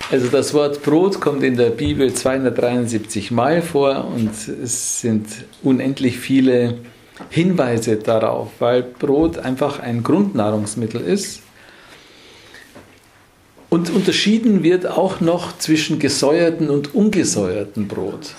Also das Wort Brot kommt in der Bibel 273 Mal vor und es sind unendlich viele Hinweise darauf, weil Brot einfach ein Grundnahrungsmittel ist. Und unterschieden wird auch noch zwischen gesäuerten und ungesäuerten Brot.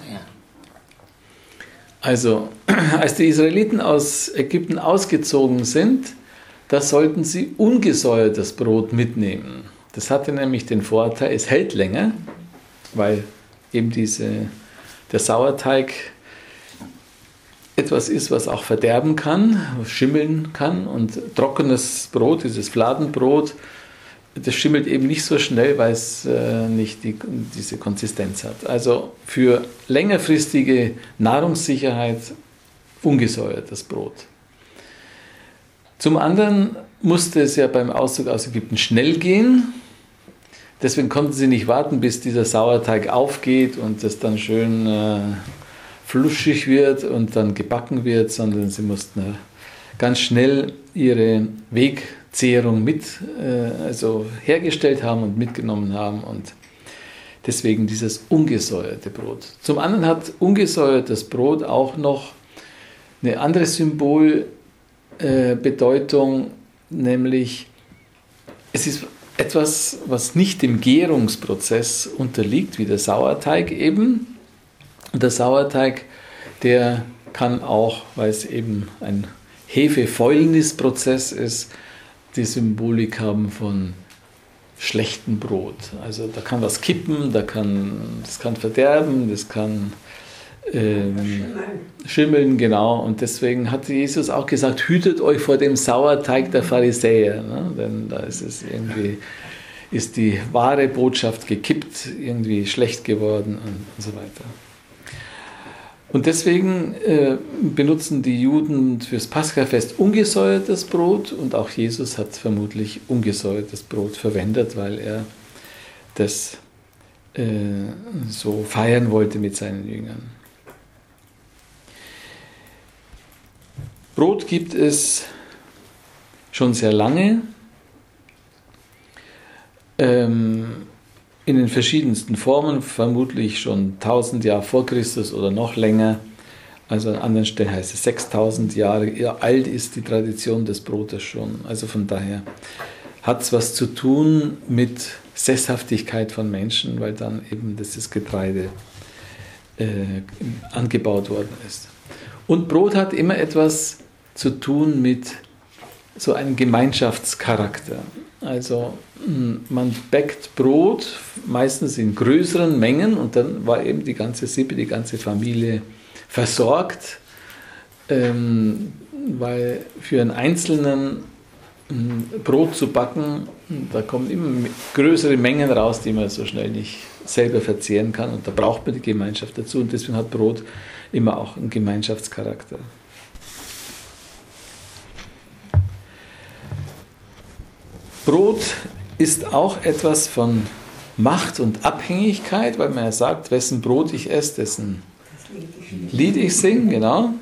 Also, als die Israeliten aus Ägypten ausgezogen sind, da sollten sie ungesäuertes Brot mitnehmen. Das hatte nämlich den Vorteil, es hält länger, weil eben der Sauerteig etwas ist, was auch verderben kann, schimmeln kann. Und trockenes Brot, dieses Fladenbrot, das schimmelt eben nicht so schnell, weil es nicht diese Konsistenz hat. Also für längerfristige Nahrungssicherheit ungesäuertes Brot. Zum anderen musste es ja beim Auszug aus Ägypten schnell gehen. Deswegen konnten sie nicht warten, bis dieser Sauerteig aufgeht und das dann schön fluschig wird und dann gebacken wird, sondern sie mussten ganz schnell ihre Wegzehrung hergestellt haben und mitgenommen haben und deswegen dieses ungesäuerte Brot. Zum anderen hat ungesäuertes Brot auch noch eine andere Symbolbedeutung, nämlich es ist etwas, was nicht dem Gärungsprozess unterliegt, wie der Sauerteig eben. Und der Sauerteig, der kann auch, weil es eben ein Hefefäulnisprozess ist, die Symbolik haben von schlechtem Brot. Also da kann was kippen, das kann verderben, das kann schimmeln, genau. Und deswegen hat Jesus auch gesagt, hütet euch vor dem Sauerteig der Pharisäer. Ne? Denn da ist die wahre Botschaft gekippt, irgendwie schlecht geworden und so weiter. Und deswegen benutzen die Juden fürs Paschafest ungesäuertes Brot und auch Jesus hat vermutlich ungesäuertes Brot verwendet, weil er das so feiern wollte mit seinen Jüngern. Brot gibt es schon sehr lange, in den verschiedensten Formen, vermutlich schon 1000 Jahre vor Christus oder noch länger. Also an anderen Stellen heißt es 6000 Jahre alt ist die Tradition des Brotes schon. Also von daher hat es was zu tun mit Sesshaftigkeit von Menschen, weil dann eben das Getreide angebaut worden ist. Und Brot hat immer etwas zu tun mit so einem Gemeinschaftscharakter. Also man bäckt Brot meistens in größeren Mengen und dann war eben die ganze Sippe, die ganze Familie versorgt, weil für einen Einzelnen Brot zu backen, da kommen immer größere Mengen raus, die man so schnell nicht selber verzehren kann und da braucht man die Gemeinschaft dazu und deswegen hat Brot immer auch einen Gemeinschaftscharakter. Brot ist auch etwas von Macht und Abhängigkeit, weil man ja sagt, wessen Brot ich esse, dessen Lied ich singe, genau.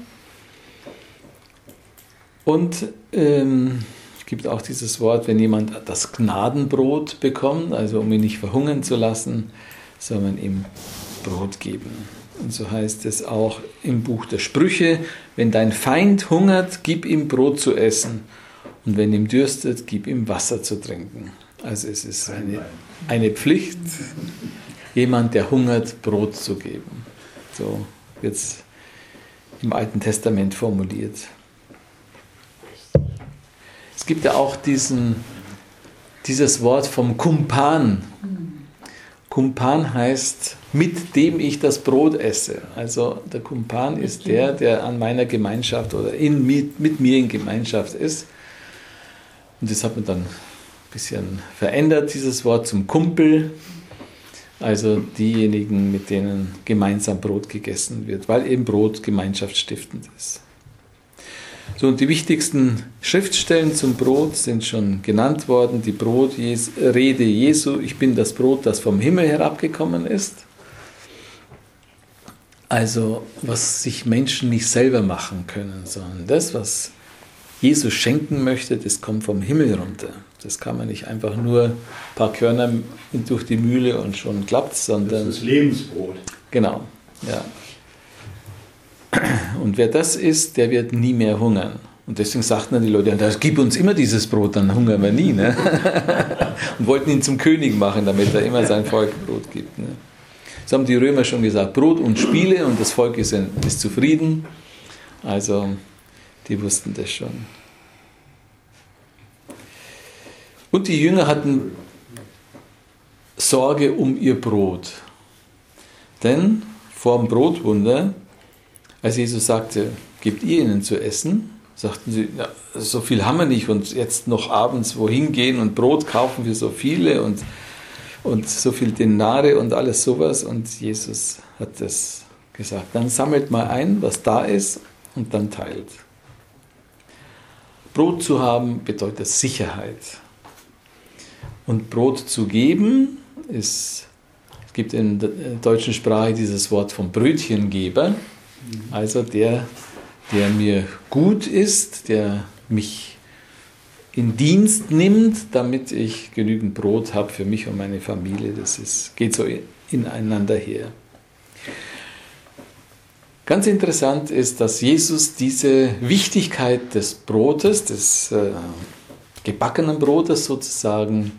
Und es gibt auch dieses Wort, wenn jemand das Gnadenbrot bekommt, also um ihn nicht verhungern zu lassen, soll man ihm Brot geben. Und so heißt es auch im Buch der Sprüche, wenn dein Feind hungert, gib ihm Brot zu essen. Und wenn ihm dürstet, gib ihm Wasser zu trinken. Also es ist eine Pflicht, jemand, der hungert, Brot zu geben. So wird es im Alten Testament formuliert. Es gibt ja auch dieses Wort vom Kumpan. Kumpan heißt, mit dem ich das Brot esse. Also der Kumpan ist der an meiner Gemeinschaft oder mit mir in Gemeinschaft ist. Und das hat man dann ein bisschen verändert, dieses Wort zum Kumpel. Also diejenigen, mit denen gemeinsam Brot gegessen wird, weil eben Brot gemeinschaftsstiftend ist. So, und die wichtigsten Schriftstellen zum Brot sind schon genannt worden. Die Brotrede Jesu, ich bin das Brot, das vom Himmel herabgekommen ist. Also was sich Menschen nicht selber machen können, sondern das, was Jesus schenken möchte, das kommt vom Himmel runter. Das kann man nicht einfach nur ein paar Körner durch die Mühle und schon klappt es, sondern... Das ist Lebensbrot. Genau, ja. Und wer das isst, der wird nie mehr hungern. Und deswegen sagten dann die Leute, ja, gib uns immer dieses Brot, dann hungern wir nie. Ne? Und wollten ihn zum König machen, damit er immer sein Volk Brot gibt. Ne? Das haben die Römer schon gesagt, Brot und Spiele und das Volk ist zufrieden. Also die wussten das schon. Und die Jünger hatten Sorge um ihr Brot. Denn vor dem Brotwunder, als Jesus sagte, gebt ihr ihnen zu essen, sagten sie, ja, so viel haben wir nicht und jetzt noch abends wohin gehen und Brot kaufen für so viele und so viel Denare und alles sowas. Und Jesus hat das gesagt, dann sammelt mal ein, was da ist und dann teilt. Brot zu haben bedeutet Sicherheit. Und Brot zu geben es gibt in der deutschen Sprache dieses Wort vom Brötchengeber, also der mir gut ist, der mich in Dienst nimmt, damit ich genügend Brot habe für mich und meine Familie. Geht so ineinander her. Ganz interessant ist, dass Jesus diese Wichtigkeit des Brotes, des gebackenen Brotes sozusagen,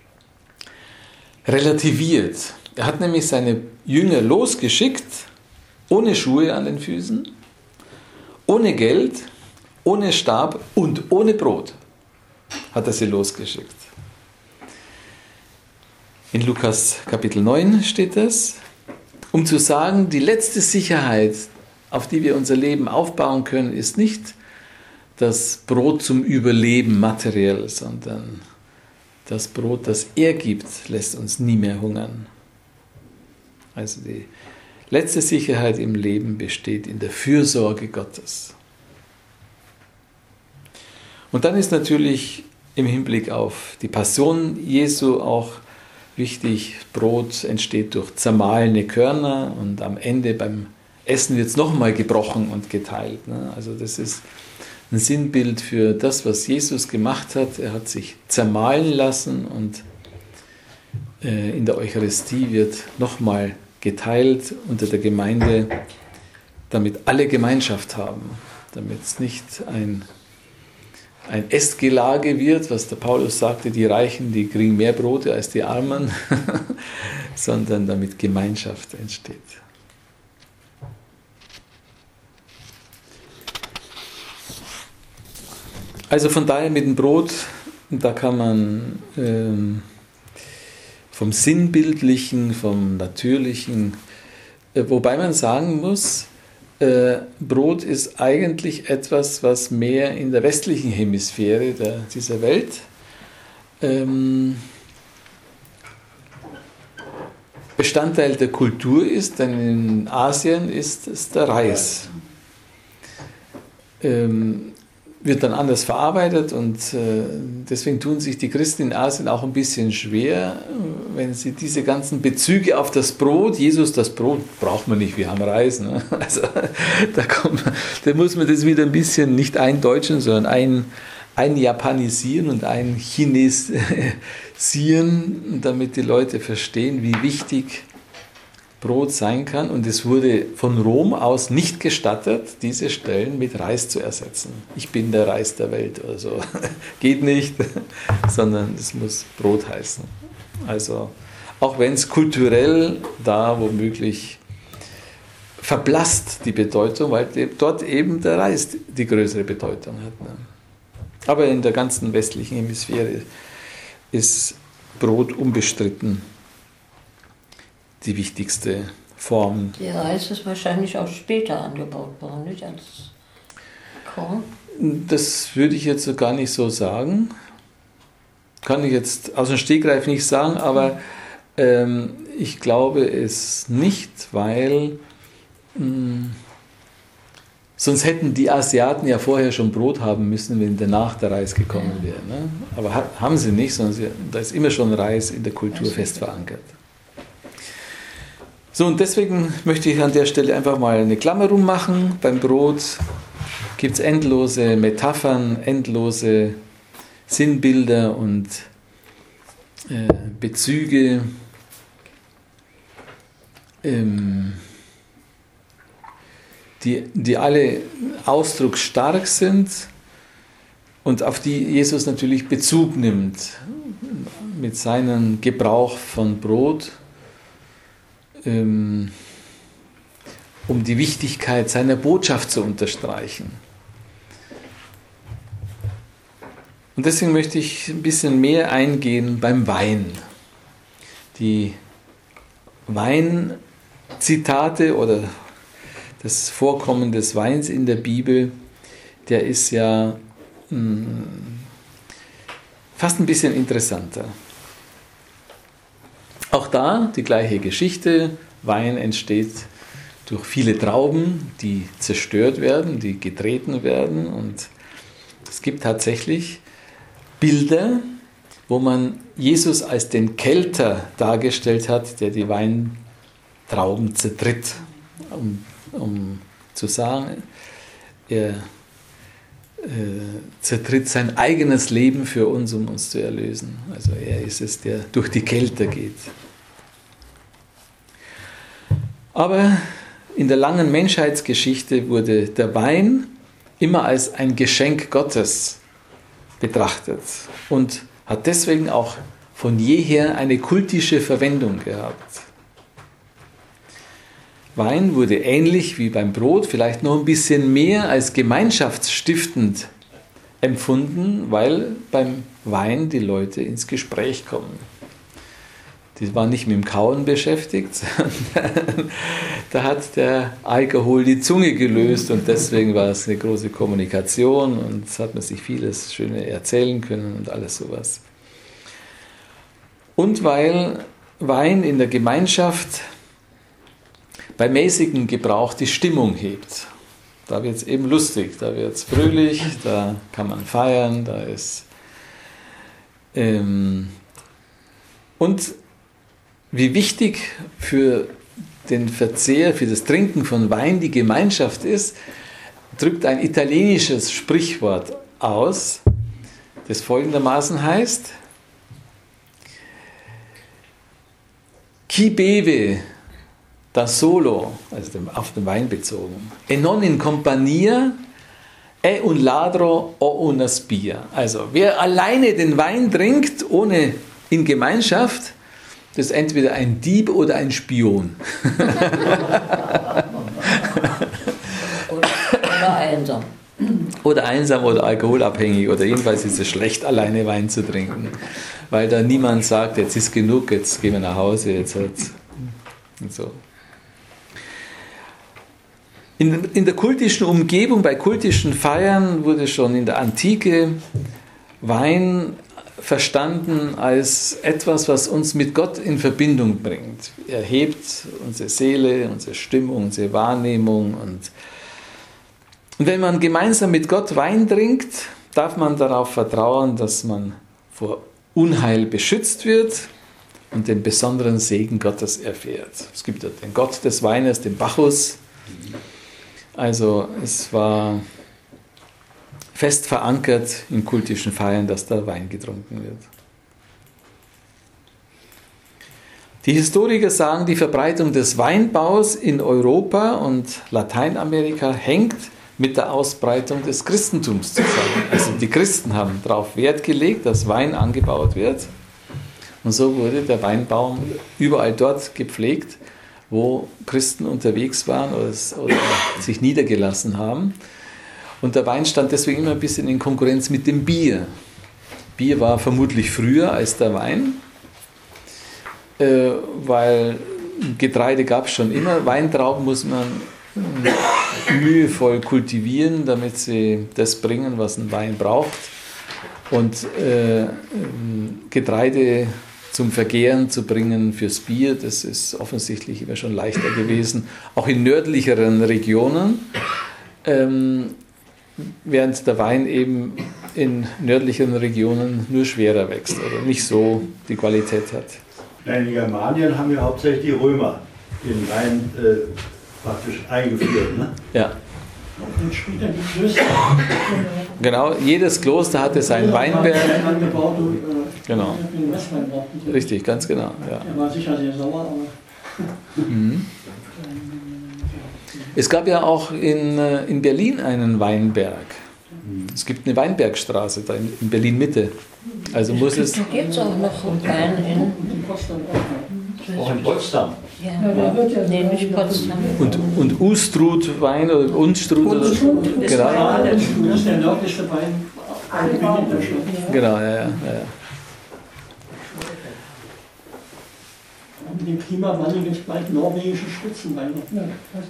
relativiert. Er hat nämlich seine Jünger losgeschickt, ohne Schuhe an den Füßen, ohne Geld, ohne Stab und ohne Brot hat er sie losgeschickt. In Lukas Kapitel 9 steht das, um zu sagen, die letzte Sicherheit, auf die wir unser Leben aufbauen können, ist nicht das Brot zum Überleben materiell, sondern das Brot, das er gibt, lässt uns nie mehr hungern. Also die letzte Sicherheit im Leben besteht in der Fürsorge Gottes. Und dann ist natürlich im Hinblick auf die Passion Jesu auch wichtig, Brot entsteht durch zermahlene Körner und am Ende beim Essen wird es nochmal gebrochen und geteilt. Also das ist ein Sinnbild für das, was Jesus gemacht hat. Er hat sich zermahlen lassen und in der Eucharistie wird nochmal geteilt unter der Gemeinde, damit alle Gemeinschaft haben, damit es nicht ein Essgelage wird, was der Paulus sagte, die Reichen, die kriegen mehr Brote als die Armen, sondern damit Gemeinschaft entsteht. Also von daher mit dem Brot, da kann man vom Sinnbildlichen, vom Natürlichen, wobei man sagen muss, Brot ist eigentlich etwas, was mehr in der westlichen Hemisphäre dieser Welt Bestandteil der Kultur ist, denn in Asien ist es der Reis. Wird dann anders verarbeitet und deswegen tun sich die Christen in Asien auch ein bisschen schwer, wenn sie diese ganzen Bezüge auf das Brot, Jesus, das Brot braucht man nicht, wir haben Reis. Ne? Also da muss man das wieder ein bisschen nicht eindeutschen, sondern einjapanisieren und einchinesieren, damit die Leute verstehen, wie wichtig Brot sein kann, und es wurde von Rom aus nicht gestattet, diese Stellen mit Reis zu ersetzen. Ich bin der Reis der Welt oder so. Geht nicht, sondern es muss Brot heißen. Also auch wenn es kulturell da womöglich verblasst die Bedeutung, weil dort eben der Reis die größere Bedeutung hat. Ne? Aber in der ganzen westlichen Hemisphäre ist Brot unbestritten die wichtigste Form. Der Reis ist wahrscheinlich auch später angebaut worden, nicht als Korn? Das würde ich jetzt so gar nicht so sagen. Kann ich jetzt aus dem Stegreif nicht sagen, aber ich glaube es nicht, weil sonst hätten die Asiaten ja vorher schon Brot haben müssen, wenn danach der Reis gekommen wäre. Ne? Aber haben sie nicht, sondern da ist immer schon Reis in der Kultur fest verankert. So, und deswegen möchte ich an der Stelle einfach mal eine Klammer rummachen. Beim Brot gibt es endlose Metaphern, endlose Sinnbilder und Bezüge, die alle ausdrucksstark sind und auf die Jesus natürlich Bezug nimmt mit seinem Gebrauch von Brot, um die Wichtigkeit seiner Botschaft zu unterstreichen. Und deswegen möchte ich ein bisschen mehr eingehen beim Wein. Die Weinzitate oder das Vorkommen des Weins in der Bibel, der ist ja fast ein bisschen interessanter. Auch da die gleiche Geschichte. Wein entsteht durch viele Trauben, die zerstört werden, die getreten werden. Und es gibt tatsächlich Bilder, wo man Jesus als den Kelter dargestellt hat, der die Weintrauben zertritt, um zu sagen, er zertritt sein eigenes Leben für uns, um uns zu erlösen. Also er ist es, der durch die Kälte geht. Aber in der langen Menschheitsgeschichte wurde der Wein immer als ein Geschenk Gottes betrachtet und hat deswegen auch von jeher eine kultische Verwendung gehabt. Wein wurde ähnlich wie beim Brot, vielleicht noch ein bisschen mehr als gemeinschaftsstiftend empfunden, weil beim Wein die Leute ins Gespräch kommen. Die waren nicht mit dem Kauen beschäftigt, sondern da hat der Alkohol die Zunge gelöst und deswegen war es eine große Kommunikation und es hat man sich vieles Schöne erzählen können und alles sowas. Und weil Wein in der Gemeinschaft bei mäßigem Gebrauch die Stimmung hebt. Da wird es eben lustig, da wird es fröhlich, da kann man feiern, da ist... Und wie wichtig für den Verzehr, für das Trinken von Wein die Gemeinschaft ist, drückt ein italienisches Sprichwort aus, das folgendermaßen heißt: Chi beve da solo, also auf den Wein bezogen, e non in compagnia è un ladro o una spia. Also wer alleine den Wein trinkt, ohne in Gemeinschaft, das ist entweder ein Dieb oder ein Spion. Oder einsam. Oder einsam oder alkoholabhängig oder jedenfalls ist es schlecht, alleine Wein zu trinken. Weil da niemand sagt, jetzt ist genug, jetzt gehen wir nach Hause, jetzt hat's. Und so. In der kultischen Umgebung, bei kultischen Feiern wurde schon in der Antike Wein verstanden als etwas, was uns mit Gott in Verbindung bringt. Er hebt unsere Seele, unsere Stimmung, unsere Wahrnehmung. Und wenn man gemeinsam mit Gott Wein trinkt, darf man darauf vertrauen, dass man vor Unheil beschützt wird und den besonderen Segen Gottes erfährt. Es gibt ja den Gott des Weines, den Bacchus. Also es war fest verankert in kultischen Feiern, dass da Wein getrunken wird. Die Historiker sagen, die Verbreitung des Weinbaus in Europa und Lateinamerika hängt mit der Ausbreitung des Christentums zusammen. Also die Christen haben darauf Wert gelegt, dass Wein angebaut wird. Und so wurde der Weinbaum überall dort gepflegt, wo Christen unterwegs waren oder sich niedergelassen haben. Und der Wein stand deswegen immer ein bisschen in Konkurrenz mit dem Bier. Bier war vermutlich früher als der Wein, weil Getreide gab es schon immer. Weintrauben muss man mühevoll kultivieren, damit sie das bringen, was ein Wein braucht. Und Getreide zum Vergären zu bringen fürs Bier, das ist offensichtlich immer schon leichter gewesen, auch in nördlicheren Regionen. Während der Wein eben in nördlichen Regionen nur schwerer wächst oder nicht so die Qualität hat. In Germanien haben ja hauptsächlich die Römer den Wein praktisch eingeführt. Ne? Ja. Und später die Klöster. Genau, jedes Kloster hatte seinen Weinberg. Angebaut und, Genau. den Restwein brauchten sie. Richtig, ganz genau. Ja. Er war sicher sehr sauer, aber Mhm. Es gab ja auch in Berlin einen Weinberg. Es gibt eine Weinbergstraße da in Berlin-Mitte. Also muss es... Da gibt es auch noch einen in. in Potsdam auch. Auch in Potsdam. Ja. Ja, da wird ja Nee, nicht Potsdam. Und Ustrut Wein oder Unstrut oder Das genau, ist der nördlichste Wein in Deutschland. genau, ja. Mit dem Klimawandel gibt es bald norwegische Spitzenwein. Ja,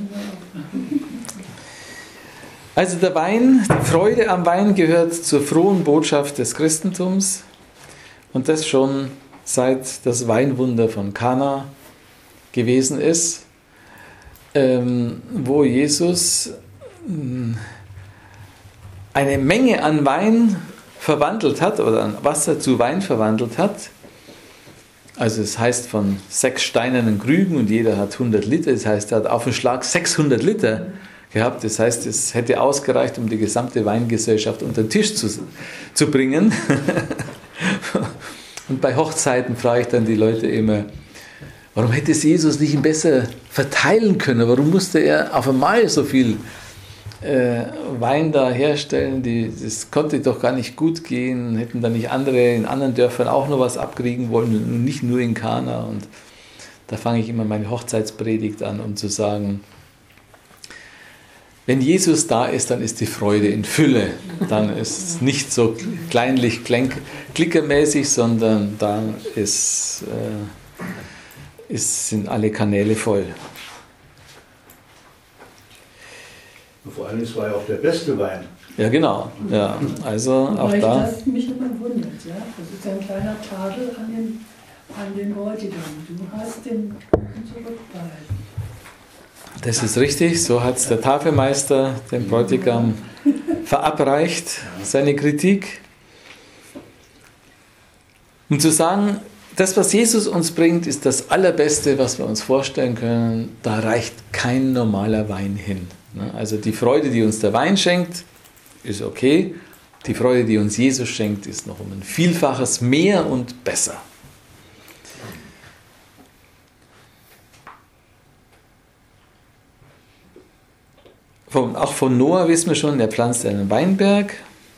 Also der Wein, die Freude am Wein gehört zur frohen Botschaft des Christentums und das schon seit das Weinwunder von Kana gewesen ist, wo Jesus eine Menge an Wein verwandelt hat oder an Wasser zu Wein verwandelt hat. Also es heißt von 6 steinernen Krügen und jeder hat 100 Liter, das heißt er hat auf den Schlag 600 Liter gehabt, das heißt es hätte ausgereicht, um die gesamte Weingesellschaft unter den Tisch zu bringen. Und bei Hochzeiten frage ich dann die Leute immer, warum hätte es Jesus nicht besser verteilen können? Warum musste er auf einmal so viel Wein da herstellen? Das konnte doch gar nicht gut gehen. Hätten da nicht andere in anderen Dörfern auch noch was abkriegen wollen und nicht nur in Kana? Und da fange ich immer meine Hochzeitspredigt an, um zu sagen, wenn Jesus da ist, dann ist die Freude in Fülle. Dann ist es nicht so kleinlich, klickermäßig, sondern dann sind alle Kanäle voll. Vor allem, es war ja auch der beste Wein. Ja, genau. Ja, also auch Weil da. das mich immer wundert, ja. Das ist ein kleiner Tadel an den Bräutigam. Du hast den zurückbehalten. Das ist richtig, so hat es der Tafelmeister dem Bräutigam verabreicht, seine Kritik. Um zu sagen, das, was Jesus uns bringt, ist das Allerbeste, was wir uns vorstellen können. Da reicht kein normaler Wein hin. Also die Freude, die uns der Wein schenkt, ist okay. Die Freude, die uns Jesus schenkt, ist noch um ein Vielfaches mehr und besser. Auch von Noah wissen wir schon, er pflanzt einen Weinberg.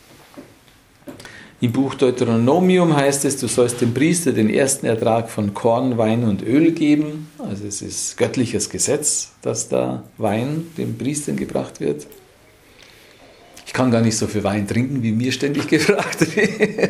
Im Buch Deuteronomium heißt es, du sollst dem Priester den ersten Ertrag von Korn, Wein und Öl geben. Also es ist göttliches Gesetz, dass da Wein dem Priestern gebracht wird. Ich kann gar nicht so viel Wein trinken, wie mir ständig gefragt wird.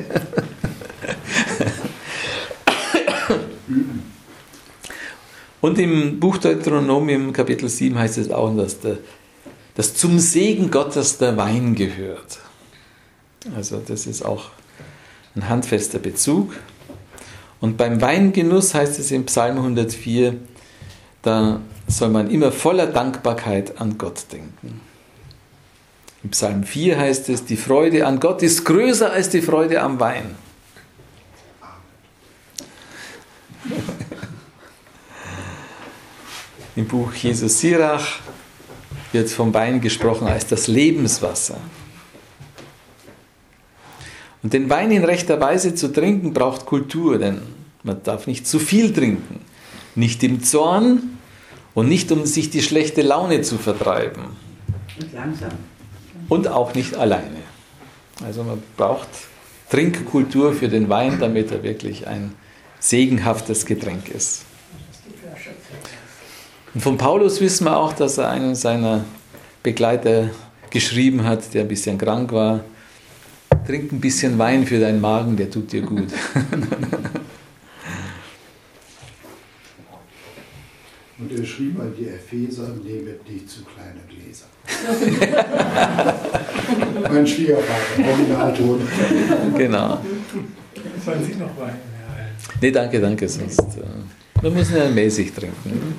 Und im Buch Deuteronomium Kapitel 7 heißt es auch, dass zum Segen Gottes der Wein gehört. Also das ist auch ein handfester Bezug. Und beim Weingenuss heißt es im Psalm 104, da soll man immer voller Dankbarkeit an Gott denken. Im Psalm 4 heißt es, die Freude an Gott ist größer als die Freude am Wein. Im Buch Jesus Sirach wird vom Wein gesprochen als das Lebenswasser. Und den Wein in rechter Weise zu trinken, braucht Kultur, denn man darf nicht zu viel trinken. Nicht im Zorn und nicht, um sich die schlechte Laune zu vertreiben. Und langsam. Und auch nicht alleine. Also man braucht Trinkkultur für den Wein, damit er wirklich ein segenhaftes Getränk ist. Und von Paulus wissen wir auch, dass er einen seiner Begleiter geschrieben hat, der ein bisschen krank war. Trink ein bisschen Wein für deinen Magen, der tut dir gut. Und er schrieb an die Epheser, nehmet nicht zu kleine Gläser. Mein Schwiegervater, Originalton. Genau. Sollen Sie noch Wein? Nee, danke, sonst. Wir müssen ja mäßig trinken.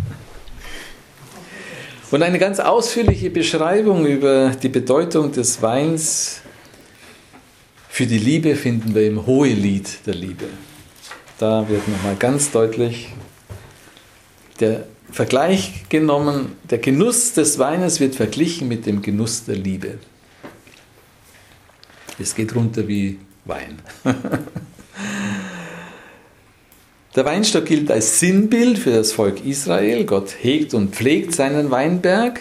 Und eine ganz ausführliche Beschreibung über die Bedeutung des Weins für die Liebe finden wir im Hohelied der Liebe. Da wird nochmal ganz deutlich der Vergleich genommen, der Genuss des Weines wird verglichen mit dem Genuss der Liebe. Es geht runter wie Wein. Der Weinstock gilt als Sinnbild für das Volk Israel. Gott hegt und pflegt seinen Weinberg.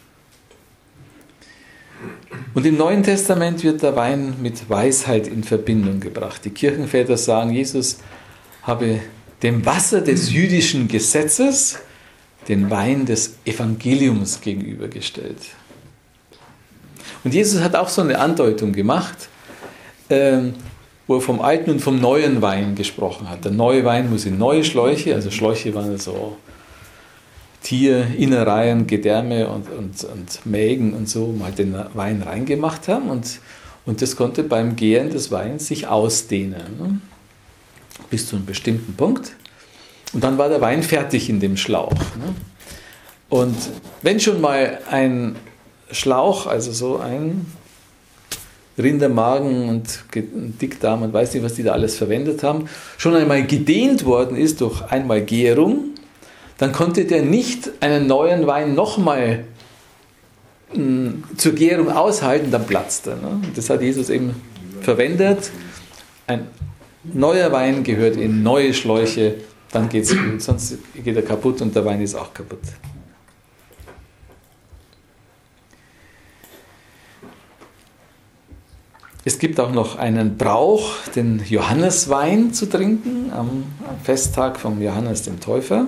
Und im Neuen Testament wird der Wein mit Weisheit in Verbindung gebracht. Die Kirchenväter sagen, Jesus habe dem Wasser des jüdischen Gesetzes den Wein des Evangeliums gegenübergestellt. Und Jesus hat auch so eine Andeutung gemacht, wo er vom alten und vom neuen Wein gesprochen hat. Der neue Wein muss in neue Schläuche, also Schläuche waren so Tierinnereien, Gedärme und Mägen und so, mal den Wein reingemacht haben und das konnte beim Gären des Weins sich ausdehnen, ne? Bis zu einem bestimmten Punkt. Und dann war der Wein fertig in dem Schlauch. Ne? Und wenn schon mal ein Schlauch, also so ein Rindermagen und Dickdarm und weiß nicht, was die da alles verwendet haben, schon einmal gedehnt worden ist durch einmal Gärung, dann konnte der nicht einen neuen Wein nochmal zur Gärung aushalten, dann platzt er. Ne? Das hat Jesus eben verwendet. Ein neuer Wein gehört in neue Schläuche, dann geht es gut, sonst geht er kaputt und der Wein ist auch kaputt. Es gibt auch noch einen Brauch, den Johanneswein zu trinken am Festtag vom Johannes dem Täufer.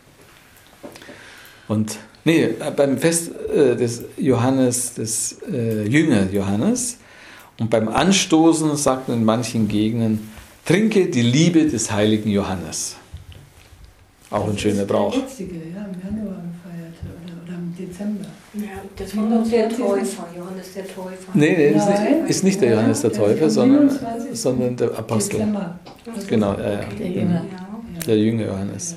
Beim Fest des Johannes, des Jünger Johannes. Und beim Anstoßen sagt man in manchen Gegenden, trinke die Liebe des heiligen Johannes. Auch ein schöner Brauch. Der jetzige, ja, im Januar gefeiert oder im Dezember. Ja, das war doch der Täufer, Johannes der Täufer. Nee, ist nicht der Johannes der Täufer, sondern der Apostel. Dezember. Genau, Der Jünger. der Jünger Johannes.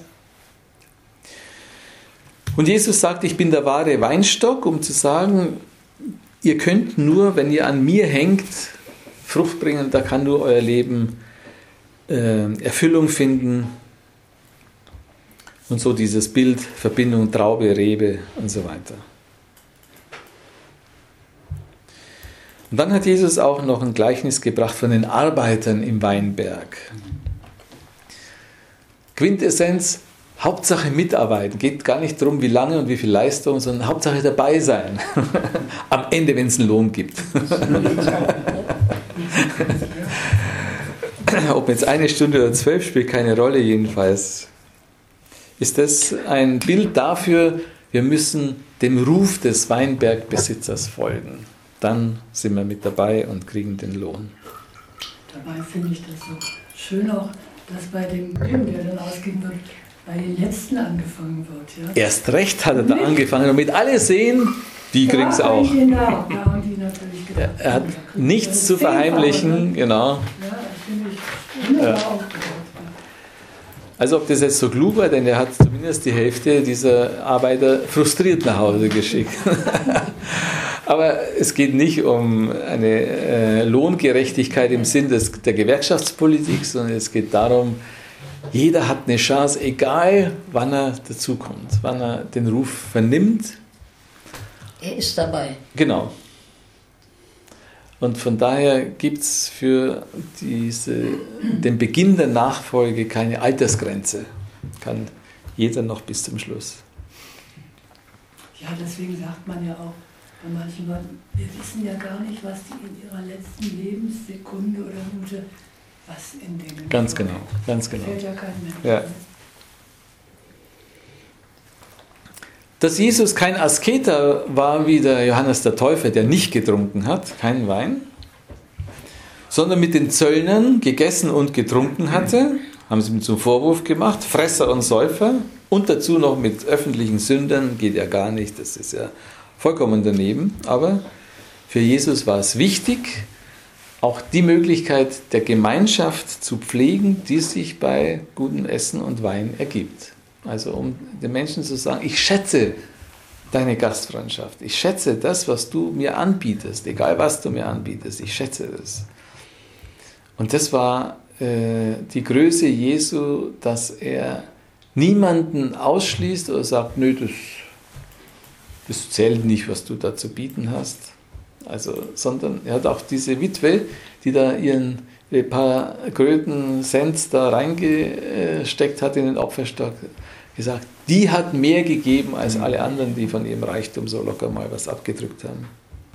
Und Jesus sagt, ich bin der wahre Weinstock, um zu sagen, ihr könnt nur, wenn ihr an mir hängt, Frucht bringen, da kann nur euer Leben Erfüllung finden. Und so dieses Bild, Verbindung, Traube, Rebe und so weiter. Und dann hat Jesus auch noch ein Gleichnis gebracht von den Arbeitern im Weinberg. Quintessenz, Hauptsache mitarbeiten. Geht gar nicht darum, wie lange und wie viel Leistung, sondern Hauptsache dabei sein. Am Ende, wenn es einen Lohn gibt. Ob jetzt 1 Stunde oder 12 spielt keine Rolle jedenfalls. Ist das ein Bild dafür, wir müssen dem Ruf des Weinbergbesitzers folgen. Dann sind wir mit dabei und kriegen den Lohn. Dabei finde ich das so schön auch, dass bei dem Film, der dann ausgegeben wird, bei den Letzten angefangen wird. Ja? Erst recht hat er da angefangen, damit alle sehen, die kriegen es auch. Genau, da haben die natürlich gedacht. Er hat nichts zu verheimlichen, genau. Ja, das finde ich wunderbar aufgebaut. Also ob das jetzt so klug war, denn er hat zumindest die Hälfte dieser Arbeiter frustriert nach Hause geschickt. Aber es geht nicht um eine Lohngerechtigkeit im Sinn der Gewerkschaftspolitik, sondern es geht darum, jeder hat eine Chance, egal wann er dazukommt, wann er den Ruf vernimmt. Er ist dabei. Genau. Und von daher gibt es für den Beginn der Nachfolge keine Altersgrenze. Kann jeder noch bis zum Schluss. Ja, deswegen sagt man ja auch bei manchen Leuten, wir wissen ja gar nicht, was die in ihrer letzten Lebenssekunde oder Minute, was in denen Ganz genau, ganz genau. fällt ja kein Mensch. Ja. Dass Jesus kein Asketer war wie der Johannes der Täufer, der nicht getrunken hat, keinen Wein, sondern mit den Zöllnern gegessen und getrunken hatte, haben sie ihm zum Vorwurf gemacht, Fresser und Säufer und dazu noch mit öffentlichen Sündern, geht ja gar nicht, das ist ja vollkommen daneben. Aber für Jesus war es wichtig, auch die Möglichkeit der Gemeinschaft zu pflegen, die sich bei gutem Essen und Wein ergibt. Also um den Menschen zu sagen, ich schätze deine Gastfreundschaft, ich schätze das, was du mir anbietest, egal was du mir anbietest, ich schätze das. Und das war die Größe Jesu, dass er niemanden ausschließt oder sagt, nö, das zählt nicht, was du da zu bieten hast. Sondern er hat auch diese Witwe, die da ihre paar Kröten Cent da reingesteckt hat in den Opferstock, gesagt, die hat mehr gegeben als alle anderen, die von ihrem Reichtum so locker mal was abgedrückt haben.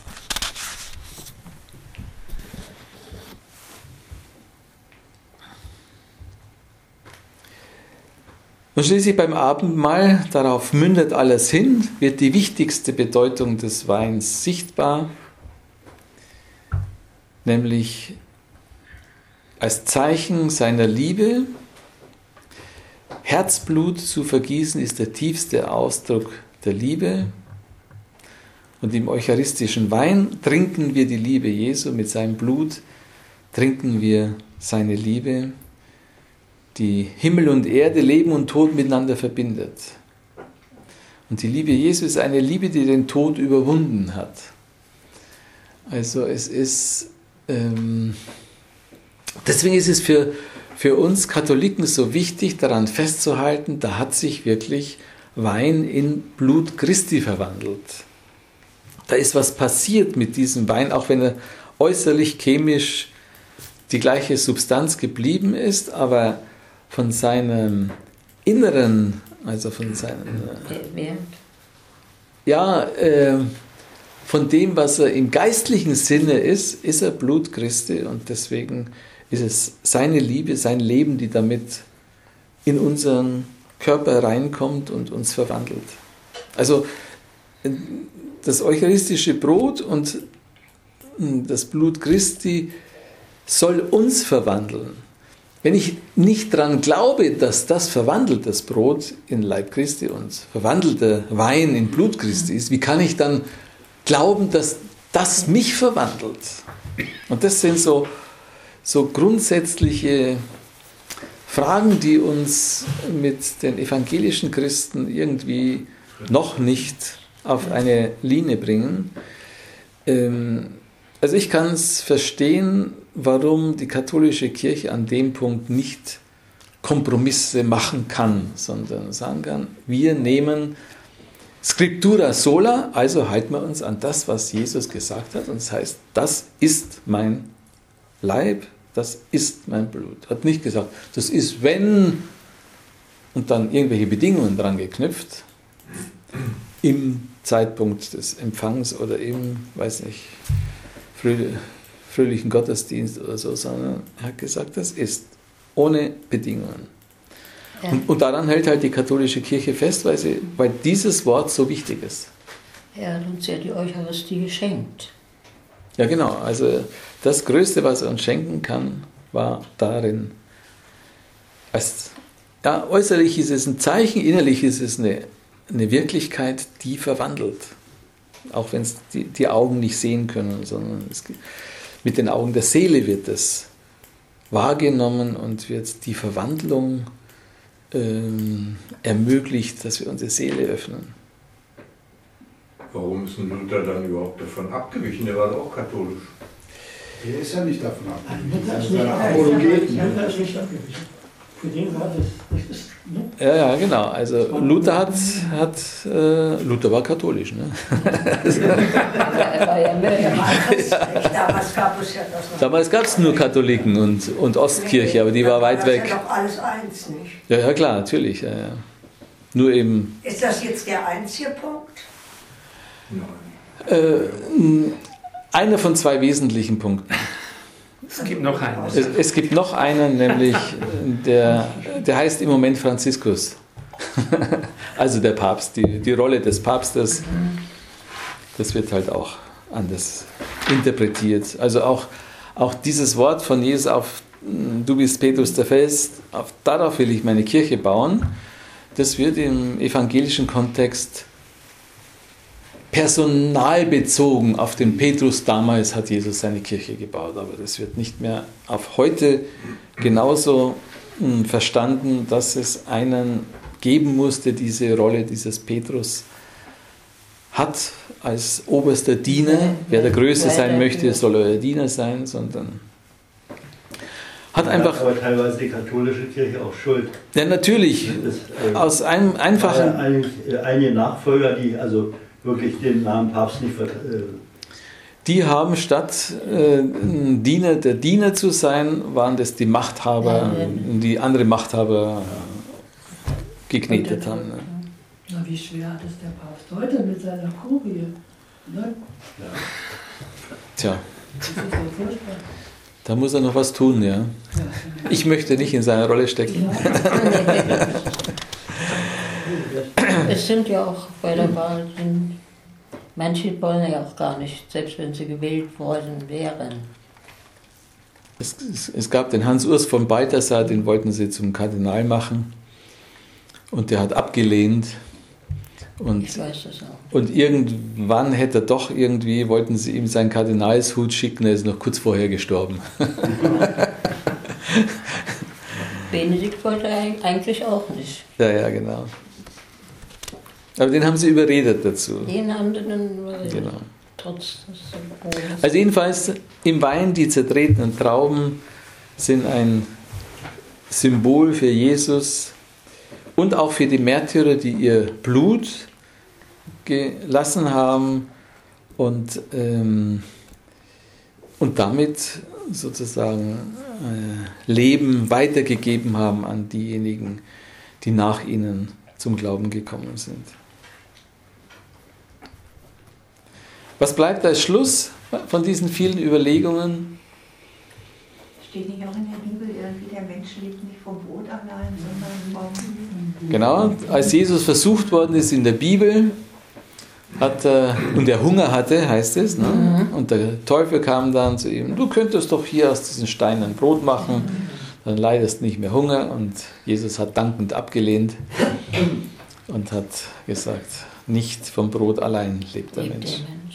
Und schließlich beim Abendmahl, darauf mündet alles hin, wird die wichtigste Bedeutung des Weins sichtbar, nämlich als Zeichen seiner Liebe. Herzblut zu vergießen ist der tiefste Ausdruck der Liebe. Und im eucharistischen Wein trinken wir die Liebe Jesu, mit seinem Blut trinken wir seine Liebe, die Himmel und Erde, Leben und Tod miteinander verbindet. Und die Liebe Jesu ist eine Liebe, die den Tod überwunden hat. Also es ist, deswegen ist es für uns Katholiken so wichtig, daran festzuhalten, da hat sich wirklich Wein in Blut Christi verwandelt. Da ist was passiert mit diesem Wein, auch wenn er äußerlich chemisch die gleiche Substanz geblieben ist, aber von seinem Inneren, also von seinem, von dem, was er im geistlichen Sinne ist er Blut Christi, und deswegen ist es seine Liebe, sein Leben, die damit in unseren Körper reinkommt und uns verwandelt. Also das eucharistische Brot und das Blut Christi soll uns verwandeln. Wenn ich nicht daran glaube, dass das verwandeltes Brot in Leib Christi und verwandelter Wein in Blut Christi ist, wie kann ich dann glauben, dass das mich verwandelt? Und das sind so grundsätzliche Fragen, die uns mit den evangelischen Christen irgendwie noch nicht auf eine Linie bringen. Also ich kann es verstehen, warum die katholische Kirche an dem Punkt nicht Kompromisse machen kann, sondern sagen kann, wir nehmen Scriptura sola, also halten wir uns an das, was Jesus gesagt hat, und das heißt, das ist mein Leib, das ist mein Blut. Hat nicht gesagt, das ist wenn, und dann irgendwelche Bedingungen dran geknüpft, im Zeitpunkt des Empfangs oder im, weiß nicht, fröhlichen Gottesdienst oder so, sondern er hat gesagt, das ist ohne Bedingungen. Ja. Und daran hält halt die katholische Kirche fest, weil dieses Wort so wichtig ist. Er hat uns ja die Eucharistie geschenkt. Ja, genau. Also das Größte, was er uns schenken kann, war darin. Äußerlich ist es ein Zeichen, innerlich ist es eine Wirklichkeit, die verwandelt. Auch wenn es die Augen nicht sehen können, sondern mit den Augen der Seele wird es wahrgenommen und wird die Verwandlung ermöglicht, dass wir unsere Seele öffnen. Warum ist ein Luther dann überhaupt davon abgewichen? Der war doch auch katholisch. Der ist ja nicht davon abgewichen. Luther ist nicht abgewichen. Für den war das ist, ne? Ja, genau. Also Luther Luther war katholisch, ne? Er war ja mehr. Damals gab es nur Katholiken und Ostkirche, aber die war weit weg. Das ist ja doch alles eins, nicht? Ja, klar, natürlich. Ja. Nur eben. Ist das jetzt der einzige Punkt? Nein. Einer von zwei wesentlichen Punkten. Es gibt noch einen. Es gibt noch einen, nämlich der heißt im Moment Franziskus. Also der Papst, die Rolle des Papstes, das wird halt auch anders interpretiert. Also auch dieses Wort von Jesus auf du bist Petrus der Fels, darauf will ich meine Kirche bauen, das wird im evangelischen Kontext personalbezogen auf den Petrus damals hat Jesus seine Kirche gebaut, aber das wird nicht mehr auf heute genauso verstanden, dass es einen geben musste, diese Rolle dieses Petrus hat als oberster Diener. Wer der Größte sein möchte, soll euer Diener sein, sondern hat einfach... Aber teilweise die katholische Kirche auch schuld. Ja, natürlich. Aus einem einfachen... Einige Nachfolger, die also wirklich den Namen Papst nicht die haben statt Diener der Diener zu sein, waren das die Machthaber, die andere Machthaber geknetet haben. Ne? Na, wie schwer hat es der Papst heute mit seiner Kurie? Ne? Tja, Das ist ja furchtbar. da muss er noch was tun, ja. Ich möchte nicht in seine Rolle stecken. Es sind ja auch bei der Wahl, manche wollen ja auch gar nicht, selbst wenn sie gewählt worden wären. Es gab den Hans-Urs von Balthasar, den wollten sie zum Kardinal machen. Und der hat abgelehnt. Ich weiß das auch. Und irgendwann wollten sie ihm seinen Kardinalshut schicken, er ist noch kurz vorher gestorben. Benedikt wollte eigentlich auch nicht. Ja, genau. Aber den haben sie überredet dazu. Den haben sie dann überredet. Genau. Trotz des Also jedenfalls im Wein die zertretenen Trauben sind ein Symbol für Jesus und auch für die Märtyrer, die ihr Blut gelassen haben und damit sozusagen Leben weitergegeben haben an diejenigen, die nach ihnen zum Glauben gekommen sind. Was bleibt als Schluss von diesen vielen Überlegungen? Steht nicht auch in der Bibel irgendwie, der Mensch lebt nicht vom Brot allein, sondern vom... Genau, als Jesus versucht worden ist in der Bibel, und er Hunger hatte, heißt es, ne? Und der Teufel kam dann zu ihm, du könntest doch hier aus diesen Steinen ein Brot machen, dann leidest nicht mehr Hunger. Und Jesus hat dankend abgelehnt und hat gesagt, nicht vom Brot allein lebt der Mensch.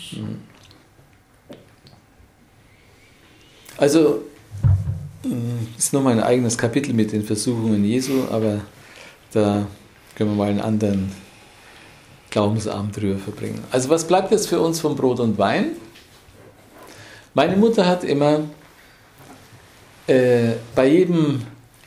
Also, ist noch mal ein eigenes Kapitel mit den Versuchungen Jesu, aber da können wir mal einen anderen Glaubensabend drüber verbringen. Also was bleibt jetzt für uns von Brot und Wein? Meine Mutter hat immer bei jedem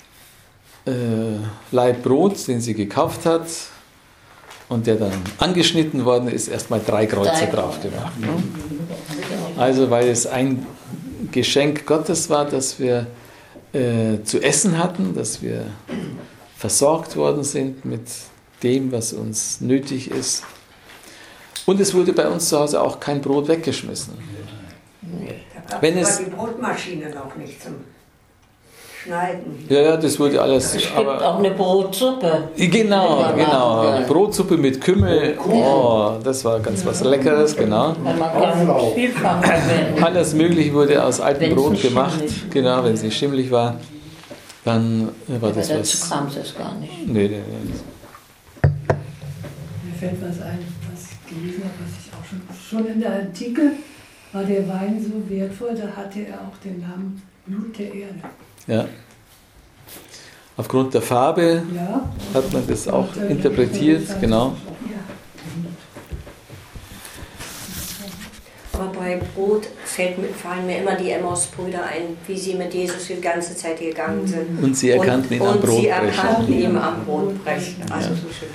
Laib Brot, den sie gekauft hat und der dann angeschnitten worden ist, erstmal 3 Kreuze drauf gemacht. Ne? Also weil es ein Geschenk Gottes war, dass wir zu essen hatten, dass wir versorgt worden sind mit dem, was uns nötig ist. Und es wurde bei uns zu Hause auch kein Brot weggeschmissen. Da gab es die Brotmaschine noch nicht zum Schneiden. Ja, das wurde alles... Es gibt auch eine Brotsuppe. Genau. Brotsuppe mit Kümmel. Oh, das war ganz was Leckeres, genau. Man kann vielfach verwenden. Alles Mögliche wurde aus altem Brot gemacht. Genau, wenn es nicht schimmelig war, dann war das was... Dazu kam es gar nicht. Nee. Mir fällt was ein, was ich gelesen habe, was ich auch schon in der Antike war der Wein so wertvoll, da hatte er auch den Namen Blut der Erde. Ja. Aufgrund der Farbe Ja. hat man das auch interpretiert, genau. Aber bei Brot fallen mir immer die Emmaus-Brüder ein, wie sie mit Jesus die ganze Zeit gegangen sind. Und sie erkannten ihn am Brotbrechen. Und sie erkannten ihn am Brotbrechen. Also so schön.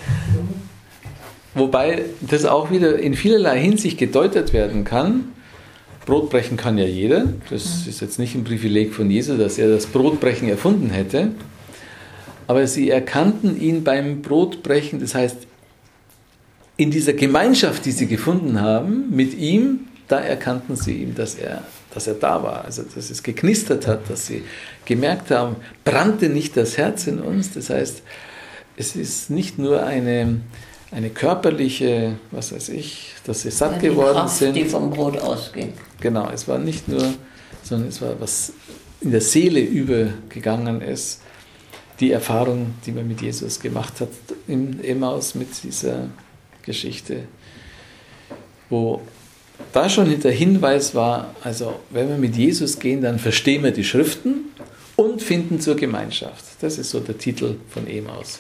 Wobei das auch wieder in vielerlei Hinsicht gedeutet werden kann. Brotbrechen kann ja jeder. Das ist jetzt nicht ein Privileg von Jesus, dass er das Brotbrechen erfunden hätte. Aber sie erkannten ihn beim Brotbrechen, das heißt, in dieser Gemeinschaft, die sie gefunden haben mit ihm, da erkannten sie ihm, dass er da war. Also, dass es geknistert hat, dass sie gemerkt haben, brannte nicht das Herz in uns. Das heißt, es ist nicht nur eine körperliche, was weiß ich, dass sie satt geworden Kraft, sind. die vom Brot ausging. Genau, es war nicht nur, sondern es war, was in der Seele übergegangen ist. Die Erfahrung, die man mit Jesus gemacht hat, im Emmaus mit dieser Geschichte, wo da schon der Hinweis war, also wenn wir mit Jesus gehen, dann verstehen wir die Schriften und finden zur Gemeinschaft. Das ist so der Titel von Emmaus.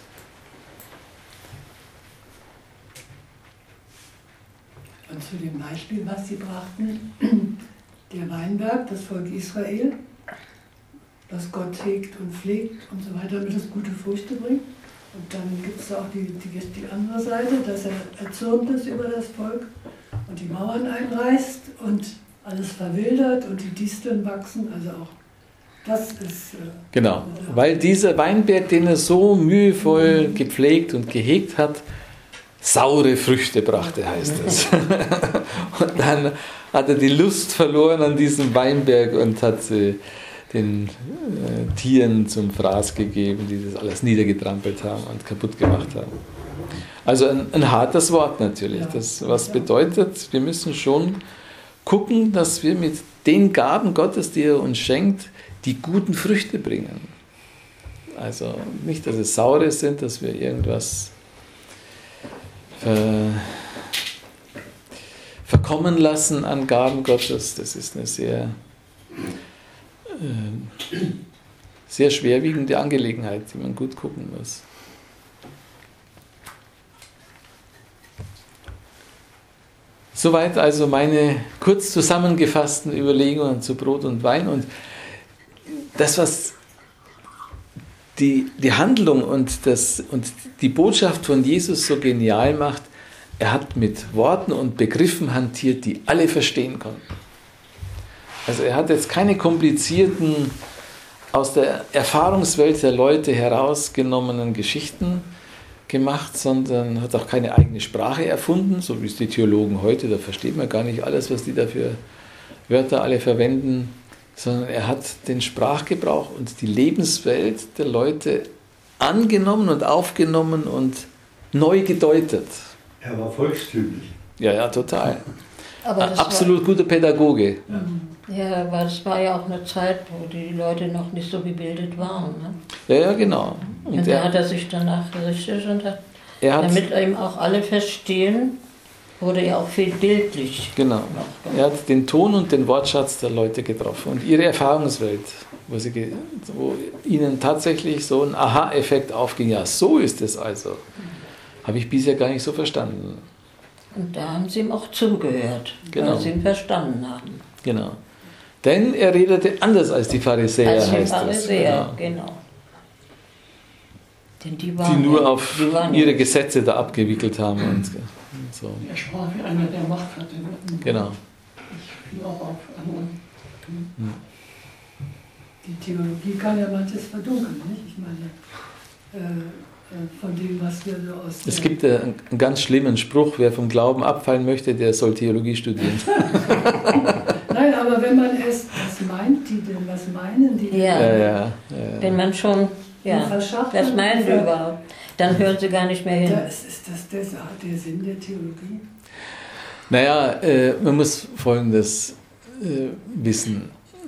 Und zu dem Beispiel, was sie brachten, der Weinberg, das Volk Israel, das Gott hegt und pflegt und so weiter, damit es gute Früchte bringt. Und dann gibt es auch die andere Seite, dass er erzürnt ist über das Volk und die Mauern einreißt und alles verwildert und die Disteln wachsen, also auch das ist... Genau, weil dieser Weinberg, den er so mühevoll gepflegt und gehegt hat, saure Früchte brachte, heißt es. Und dann hat er die Lust verloren an diesem Weinberg und hat sie den Tieren zum Fraß gegeben, die das alles niedergetrampelt haben und kaputt gemacht haben. Also ein hartes Wort natürlich. Das, was bedeutet, wir müssen schon gucken, dass wir mit den Gaben Gottes, die er uns schenkt, die guten Früchte bringen. Also nicht, dass es saure sind, dass wir irgendwas verkommen lassen an Gaben Gottes. Das ist eine sehr, sehr schwerwiegende Angelegenheit, die man gut gucken muss. Soweit also meine kurz zusammengefassten Überlegungen zu Brot und Wein. Und das, was die Handlung und die Botschaft von Jesus so genial macht, er hat mit Worten und Begriffen hantiert, die alle verstehen konnten. Also er hat jetzt keine komplizierten, aus der Erfahrungswelt der Leute herausgenommenen Geschichten gemacht, sondern hat auch keine eigene Sprache erfunden, so wie es die Theologen heute, da versteht man gar nicht alles, was die da für Wörter alle verwenden, sondern er hat den Sprachgebrauch und die Lebenswelt der Leute angenommen und aufgenommen und neu gedeutet. Er war volkstümlich. Ja, total. Aber das absolut guter Pädagoge. Ja, aber das war ja auch eine Zeit, wo die Leute noch nicht so gebildet waren. Ne? Ja, genau. Und da hat er sich danach gerichtet und damit eben auch alle verstehen, wurde ja auch viel bildlich. Genau. Er hat den Ton und den Wortschatz der Leute getroffen und ihre Erfahrungswelt, wo ihnen tatsächlich so ein Aha-Effekt aufging. Ja, so ist es also. Habe ich bisher gar nicht so verstanden. Und da haben sie ihm auch zugehört, genau. Weil sie ihn verstanden haben. Genau. Denn er redete anders als die Pharisäer, als die heißt Pharisäer, das. Genau. Denn die nur auf ihre Gesetze da abgewickelt haben. Und so. Er sprach wie einer, der Macht hatte. Genau. Ich fiel auch auf andere. Die Theologie kann ja manches verdunkeln, nicht? Ich meine, von dem, was wir so aus... Es gibt einen ganz schlimmen Spruch, wer vom Glauben abfallen möchte, der soll Theologie studieren. Nein, aber wenn man es, was meint die denn, was meinen die denn? Ja. Wenn man schon, was meinen die überhaupt? Dann hören sie gar nicht mehr hin. Ist das der Sinn der Theologie? Naja, man muss Folgendes wissen.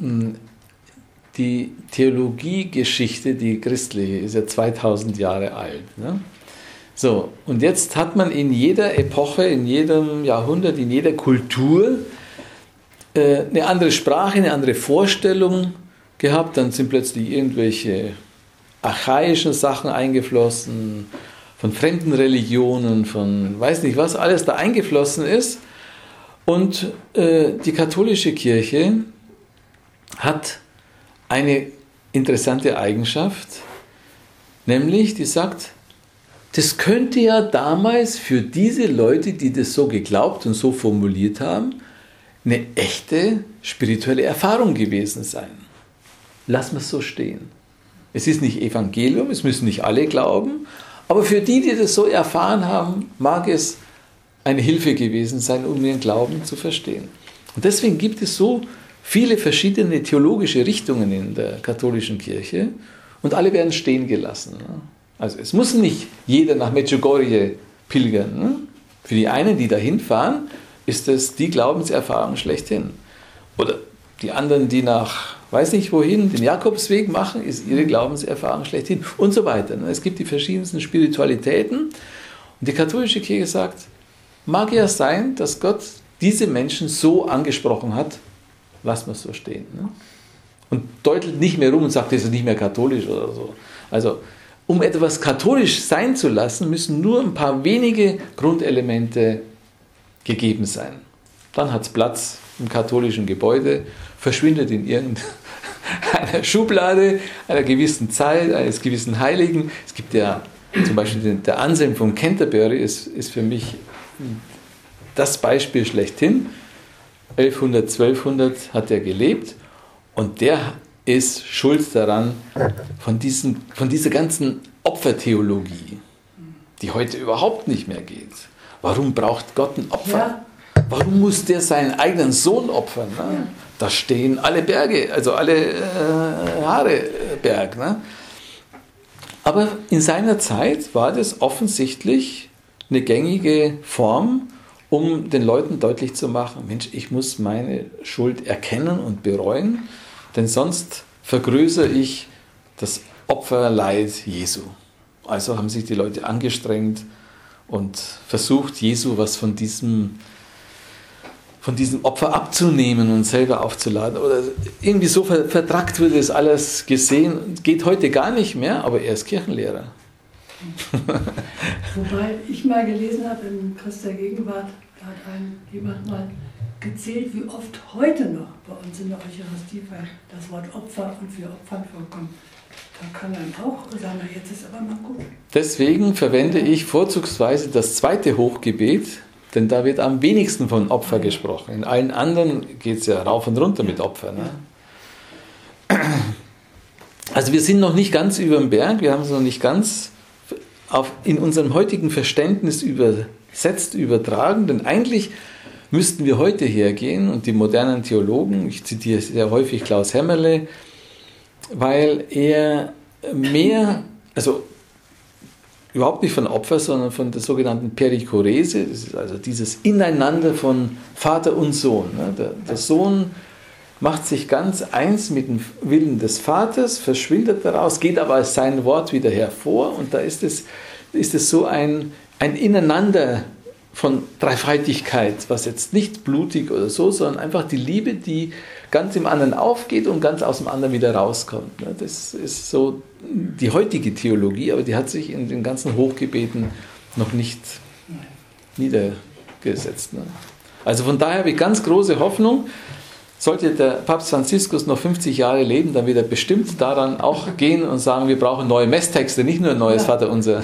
Die Theologiegeschichte, die christliche, ist ja 2000 Jahre alt. Ne? So, und jetzt hat man in jeder Epoche, in jedem Jahrhundert, in jeder Kultur eine andere Sprache, eine andere Vorstellung gehabt. Dann sind plötzlich irgendwelche archaischen Sachen eingeflossen, von fremden Religionen, von weiß nicht was alles da eingeflossen ist. Und die katholische Kirche hat eine interessante Eigenschaft, nämlich die sagt, das könnte ja damals für diese Leute, die das so geglaubt und so formuliert haben, eine echte spirituelle Erfahrung gewesen sein. Lassen wir es so stehen. Es ist nicht Evangelium, es müssen nicht alle glauben, aber für die, die das so erfahren haben, mag es eine Hilfe gewesen sein, um ihren Glauben zu verstehen. Und deswegen gibt es so viele verschiedene theologische Richtungen in der katholischen Kirche und alle werden stehen gelassen. Also es muss nicht jeder nach Medjugorje pilgern. Für die einen, die dahin fahren, ist das die Glaubenserfahrung schlechthin. Oder die anderen, die nach, weiß nicht wohin, den Jakobsweg machen, ist ihre Glaubenserfahrung schlechthin und so weiter. Es gibt die verschiedensten Spiritualitäten und die katholische Kirche sagt, mag ja sein, dass Gott diese Menschen so angesprochen hat, lassen wir es so stehen. Ne? Und deutet nicht mehr rum und sagt, das ist nicht mehr katholisch oder so. Also, um etwas katholisch sein zu lassen, müssen nur ein paar wenige Grundelemente gegeben sein. Dann hat es Platz im katholischen Gebäude, verschwindet in irgendeiner Schublade einer gewissen Zeit, eines gewissen Heiligen. Es gibt ja zum Beispiel der Anselm von Canterbury, ist für mich das Beispiel schlechthin. 1100, 1200 hat er gelebt und der ist schuld daran von dieser ganzen Opfertheologie, die heute überhaupt nicht mehr geht. Warum braucht Gott ein Opfer? Ja. Warum muss der seinen eigenen Sohn opfern? Ne? Ja. Da stehen alle Berge, also alle Haare Berg. Ne? Aber in seiner Zeit war das offensichtlich eine gängige Form, um den Leuten deutlich zu machen, Mensch, ich muss meine Schuld erkennen und bereuen, denn sonst vergrößere ich das Opferleid Jesu. Also haben sich die Leute angestrengt und versucht, Jesu was von diesem Opfer abzunehmen und selber aufzuladen. Oder irgendwie so vertrackt wurde das alles gesehen. Geht heute gar nicht mehr, aber er ist Kirchenlehrer. Wobei ich mal gelesen habe in Christ der Gegenwart, da hat jemand mal gezählt, wie oft heute noch bei uns in der Eucharistiefeier das Wort Opfer und für Opfern vorkommt. Da kann einem auch sagen, jetzt ist aber mal gut. Deswegen verwende ich vorzugsweise das zweite Hochgebet, denn da wird am wenigsten von Opfer gesprochen. In allen anderen geht es ja rauf und runter mit Opfer. Ne? Also wir sind noch nicht ganz über dem Berg, wir haben es noch nicht ganz in unserem heutigen Verständnis übertragen, denn eigentlich müssten wir heute hergehen und die modernen Theologen, ich zitiere sehr häufig Klaus Hämmerle, weil er mehr, also überhaupt nicht von Opfer, sondern von der sogenannten Perichorese, das ist also dieses Ineinander von Vater und Sohn. Der Sohn macht sich ganz eins mit dem Willen des Vaters, verschwindet daraus, geht aber als sein Wort wieder hervor und da ist es so ein Ineinander von Dreifaltigkeit, was jetzt nicht blutig oder so, sondern einfach die Liebe, die ganz im anderen aufgeht und ganz aus dem anderen wieder rauskommt. Das ist so die heutige Theologie, aber die hat sich in den ganzen Hochgebeten noch nicht niedergesetzt. Also von daher habe ich ganz große Hoffnung, sollte der Papst Franziskus noch 50 Jahre leben, dann wird er bestimmt daran auch gehen und sagen, wir brauchen neue Messtexte, nicht nur ein neues Vaterunser.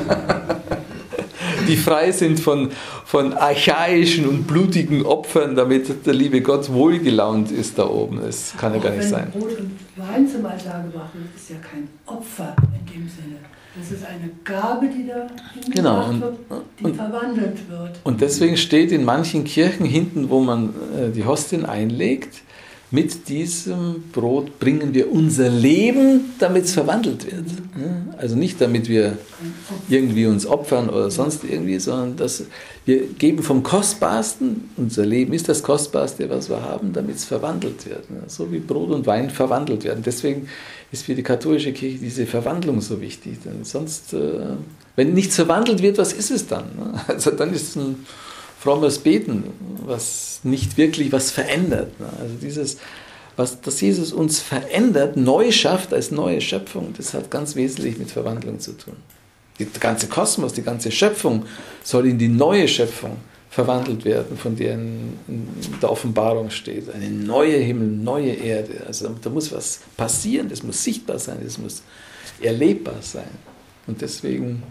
Die frei sind von archaischen und blutigen Opfern, damit der liebe Gott wohlgelaunt ist da oben. Das kann ja gar nicht sein. Brot und Wein zum Altar gebracht wird, ist ja kein Opfer in dem Sinne. Das ist eine Gabe, die da hingebracht wird, die verwandelt wird. Und deswegen steht in manchen Kirchen hinten, wo man die Hostien einlegt, mit diesem Brot bringen wir unser Leben, damit es verwandelt wird. Also nicht, damit wir irgendwie uns opfern oder sonst irgendwie, sondern dass wir geben vom Kostbarsten, unser Leben ist das Kostbarste, was wir haben, damit es verwandelt wird. So wie Brot und Wein verwandelt werden. Deswegen ist für die katholische Kirche diese Verwandlung so wichtig. Denn sonst, wenn nichts verwandelt wird, was ist es dann? Also dann ist es ein frommes Beten, was nicht wirklich was verändert. Also dieses, dass Jesus uns verändert, neu schafft als neue Schöpfung, das hat ganz wesentlich mit Verwandlung zu tun. Der ganze Kosmos, die ganze Schöpfung soll in die neue Schöpfung verwandelt werden, von der in der Offenbarung steht. Eine neue Himmel, neue Erde. Also da muss was passieren, das muss sichtbar sein, das muss erlebbar sein. Und deswegen...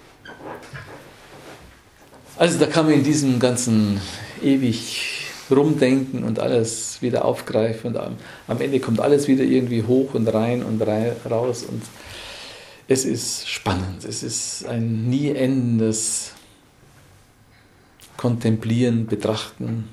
Also da kann man in diesem ganzen ewig rumdenken und alles wieder aufgreifen und am Ende kommt alles wieder irgendwie hoch und rein und raus und es ist spannend, es ist ein nie endendes Kontemplieren, Betrachten,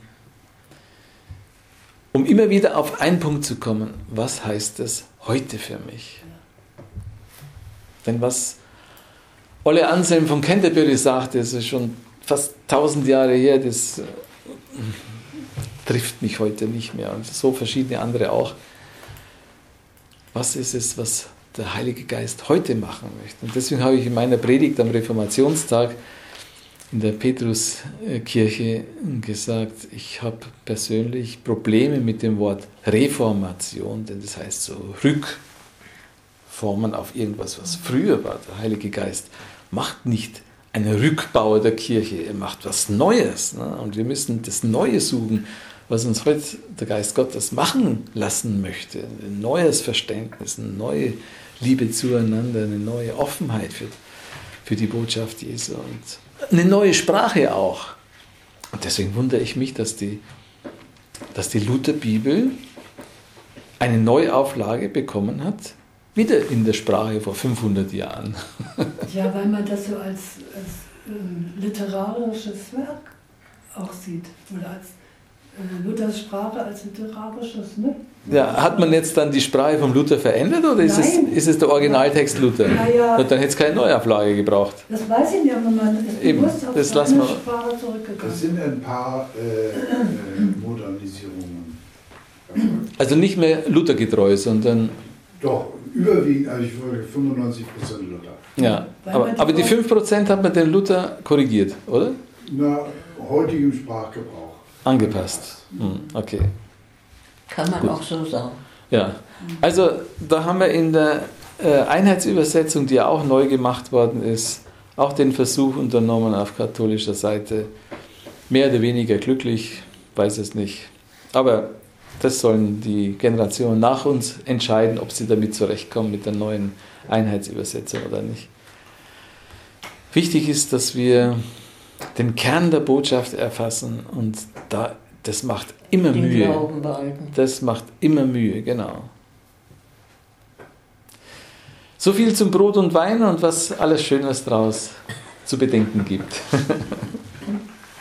um immer wieder auf einen Punkt zu kommen, was heißt es heute für mich? Denn was Ole Anselm von Canterbury sagte, das ist schon fast 1000 Jahre her, das trifft mich heute nicht mehr und so verschiedene andere auch. Was ist es, was der Heilige Geist heute machen möchte? Und deswegen habe ich in meiner Predigt am Reformationstag in der Petruskirche gesagt, ich habe persönlich Probleme mit dem Wort Reformation, denn das heißt so Rückformen auf irgendwas, was früher war. Der Heilige Geist macht nicht einen Rückbau der Kirche, er macht was Neues. Ne? Und wir müssen das Neue suchen, was uns heute der Geist Gottes machen lassen möchte. Ein neues Verständnis, eine neue Liebe zueinander, eine neue Offenheit für die Botschaft Jesu und eine neue Sprache auch. Und deswegen wundere ich mich, dass die dass die Lutherbibel eine Neuauflage bekommen hat, wieder in der Sprache vor 500 Jahren. Ja, weil man das so als literarisches Werk auch sieht. Oder als Luthers Sprache als literarisches, ne? Ja, hat man jetzt dann die Sprache vom Luther verändert oder ist es der Originaltext Luther? Ja. Und dann hätte es keine Neuauflage gebraucht. Das weiß ich nicht, aber man ist Eben, bewusst auf das seine lassen wir- Sprache zurückgegangen. Es sind ein paar Modernisierungen. Also nicht mehr Luthergetreu, sondern Doch, überwiegend, also ich würde 95% Luther. ja. Weil man Aber die 5% hat man den Luther korrigiert, oder? Na, heutigem Sprachgebrauch. Angepasst. Okay. Kann man auch so sagen. Ja. Also da haben wir in der Einheitsübersetzung, die ja auch neu gemacht worden ist, auch den Versuch unternommen auf katholischer Seite. Mehr oder weniger glücklich, weiß es nicht. Aber das sollen die Generationen nach uns entscheiden, ob sie damit zurechtkommen mit der neuen Einheitsübersetzung oder nicht. Wichtig ist, dass wir den Kern der Botschaft erfassen und das macht immer Den Mühe. Glauben behalten. Das macht immer Mühe, genau. So viel zum Brot und Wein und was alles Schönes draus zu bedenken gibt.